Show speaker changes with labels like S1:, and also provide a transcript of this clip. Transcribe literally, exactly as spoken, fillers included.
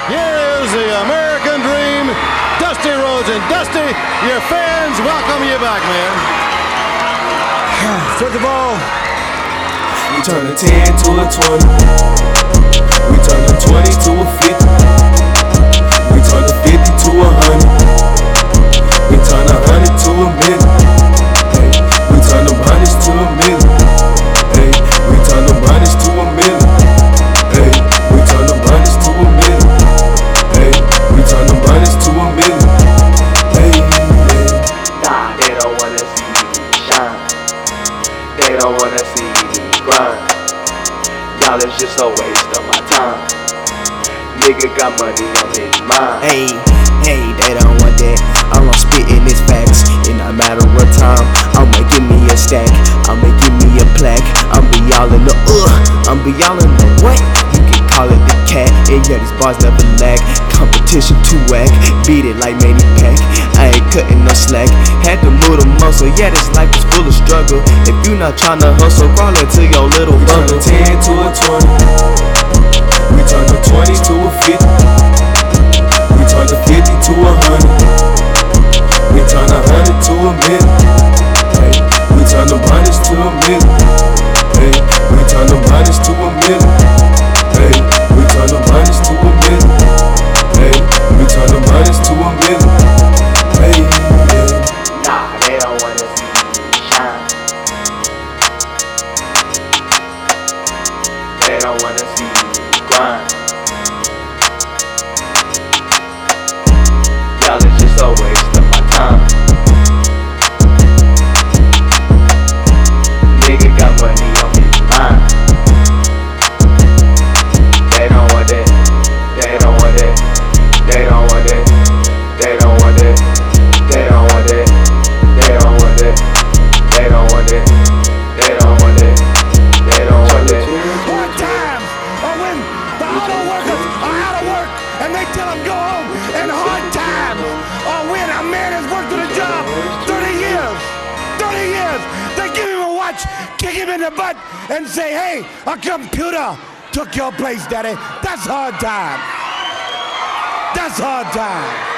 S1: Here is the American Dream, Dusty Rhodes. And Dusty, your fans welcome you back, man.
S2: First of all,
S3: we turn a ten to a twenty. We turn a twenty to a fifty. We turn a fifty to a hundred. We turn a hundred to a million. Hey, we turn them hundreds to a million. Hey, we turn them hundreds to a million. Hey, we turn them hundreds to a million. Hey, we turn them hundreds to a million. Hey, hey.
S4: Nah, they don't wanna see me shine. They don't wanna see me grind. Y'all is just a waste of my time. Nigga got money on his mind.
S5: Hey, hey, they don't want that. All I'm spitting is facts. In a matter of time, I'ma give me a stack. I'ma give me a plaque. I'm be all in the uh. I'm be all in the what? You can call it the cat. And yeah, these bars never lag. Competition too whack. Beat it like Manny Pack. I ain't cutting no slack. Had to move the muscle. Yeah, this life is full of struggle. If you not tryna hustle, crawl into your little
S3: We turn
S5: bubble.
S3: a ten to a twenty. We turn a twenty to a fifty. We turn a fifty to a hundred. We turn a hundred to a million. Hey, we turn them hundreds to a million. Hey, we turn them hundreds to a million. Hey, we turn them hundreds to a million. Hey, we turn them hundreds to a million. Hey, hey.
S4: Nah, they don't wanna see me shine. They don't wanna see me grind. Y'all is just a waste of my time. Nigga got money on his mind. They don't want that. They don't want that. They don't want that. They don't want that. They don't want that. They don't want that. They don't want that. They don't want that. They don't want that.
S2: hard times are when the auto workers are out of work and they tell them go home. And hard times are when a man has worked at a job thirty years. thirty years. They give him a watch, kick him in the butt, and say, hey, a computer took your place, daddy. That's hard time. That's hard time.